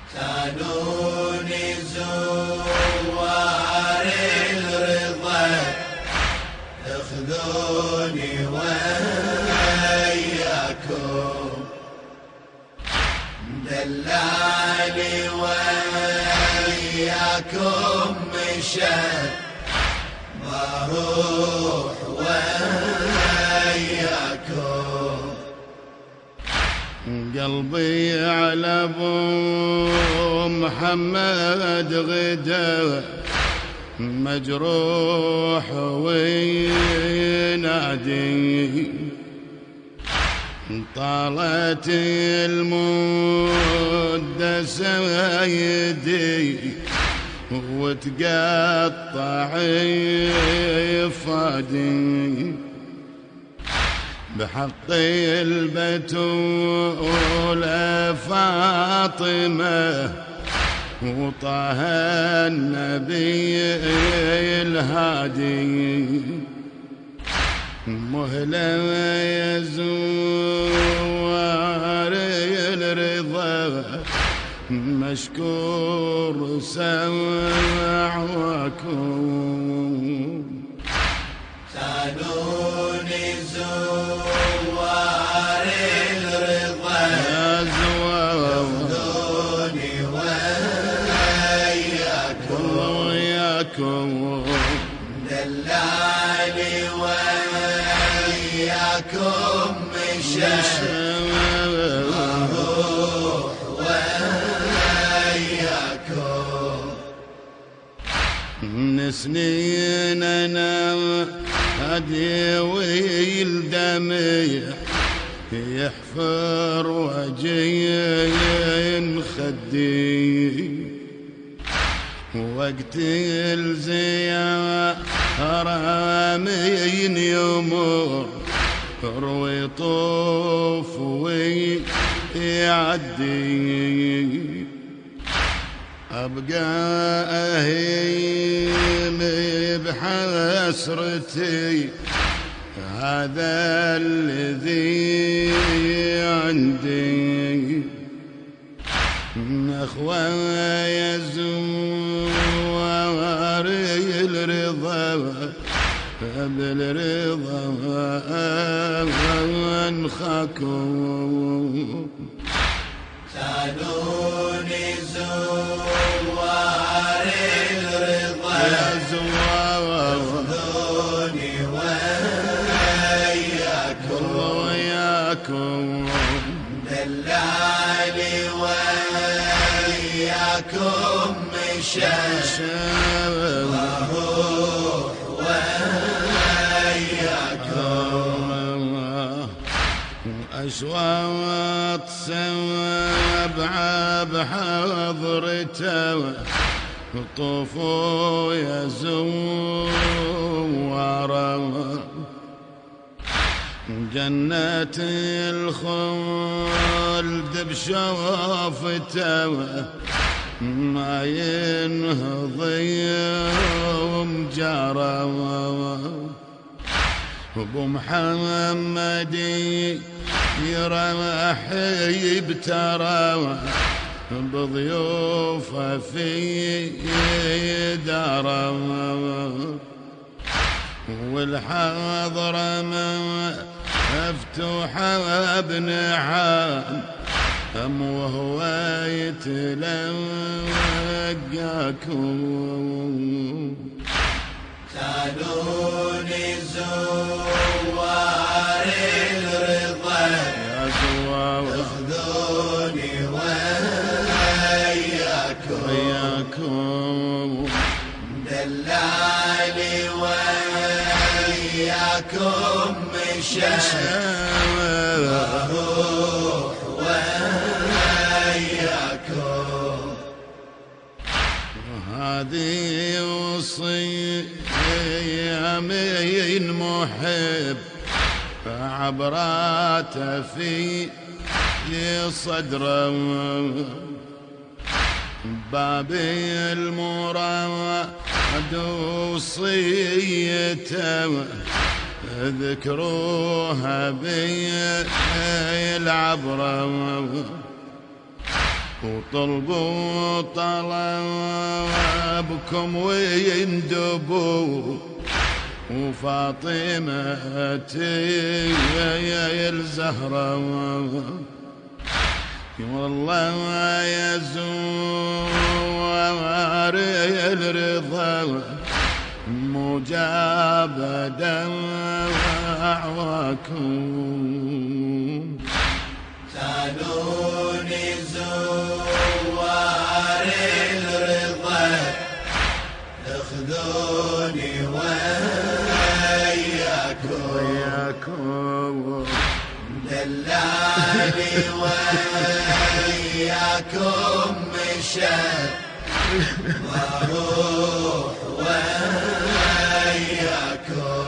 كانوني زوار الرضا اخذوني وياكم دلالي وياكم مشى بروح وياكم قلبي على ابو محمد غدا مجروح وينادي طالت المدة سيدي وتقطع فادي بحق البتول فاطمة وطه النبي الهادي مهلا يزوار الرضا مشكور سمعكم كانوني زوار الرضا اخذوني وياكم دلالي وياكم مشى بروح وياكم من سنين انا هدي والدمع يحفر وجين خدي وقت الزيارة من يمر ويطوف ويعدي أبقى أهيم بحسرتي هذا الذي عندي أخوة يزوار الرضا بالرضا أنخاكم كانوني زوار الرضا اخذوني وياكم دلالي وياكم مشى بروح وياكم أشواط سبعة بحضرته طوفوا يزوره جنة الخلد بشوفته ما ينهضي مجاره ابو محمد يرحب ترى بضيوفه في داره والحضرة مفتوحة بنعام وهو يتلقاكم كانوني زوار الرضا اخذوني وياكم دلالي وياكم مشى بروح وياكم هذه وصية من محب عبراته في صدره بابي المراد وصيته ذكروها بالعبرة وطلبوا طلبكم ويندبوا وفاطمة يا الزهرة والله يا زوار الرضا مجابة دعواكم سالوني زوار الرضا اخذوني وياكم دلاني وياكم مشى واروح وياكم